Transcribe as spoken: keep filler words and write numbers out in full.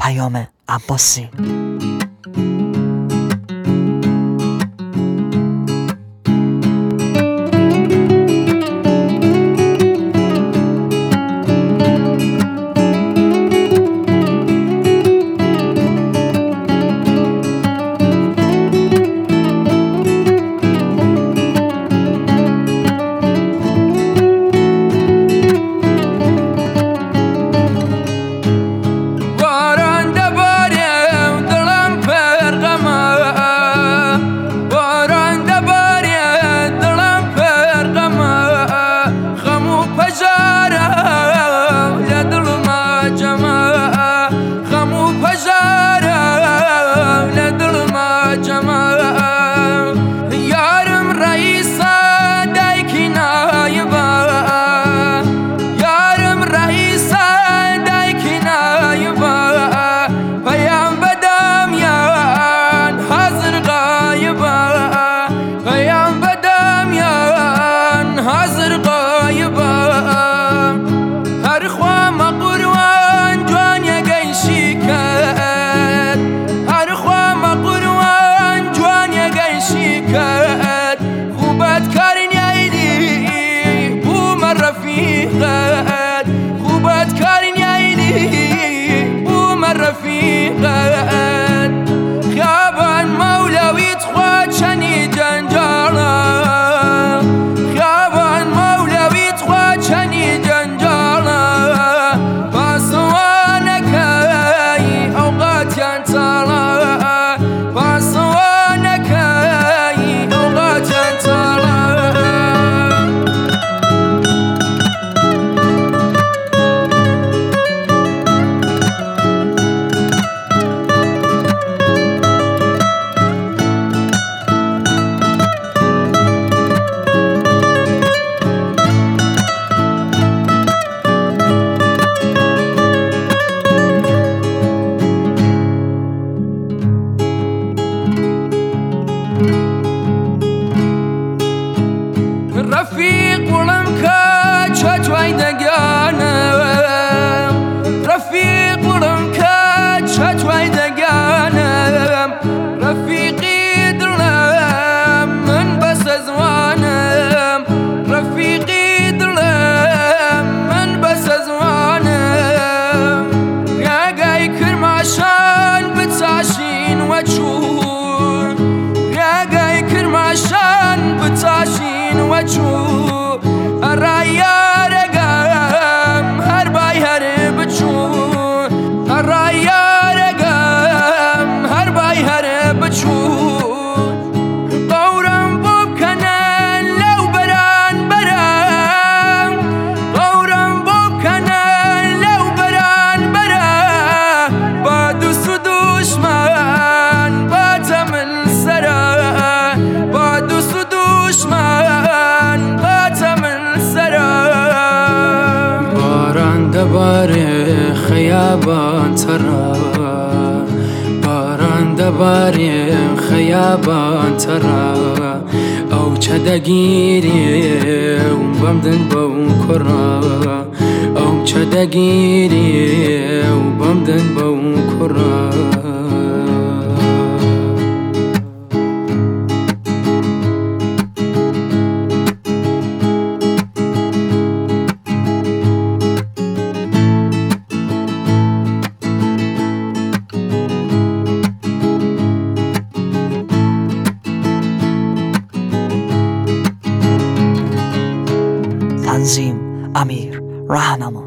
پیام عباسی. رفیق ولم که چطوری دگانم رفیق ولم که چطوری دگانم رفیقی دلم من بس ازوانم رفیقی دلم من بس ازوانم یا گای کرماشان بتاشین و چون یا گای کرماشان بتاشین و چون رایارگم هر بای هر بچون رایارگم هر بای هر بچون قورم بوب کنن لو بران بران قورم بوب کنن لو بران بران با دوست و دشمن با تمن سرا با دوست و دشمن با تمن سرا باران دباره خیابان ترا باران دباره خیابان ترا او چه دگیری بمدن بون کرا او چه دگیری بمدن بون کرا تنظیم امیر راهنما.